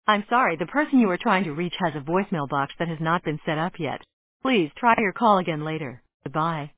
I'm sorry, the person you are trying to reach has a voicemail box that has not been set up yet. Please try your call again later. Goodbye.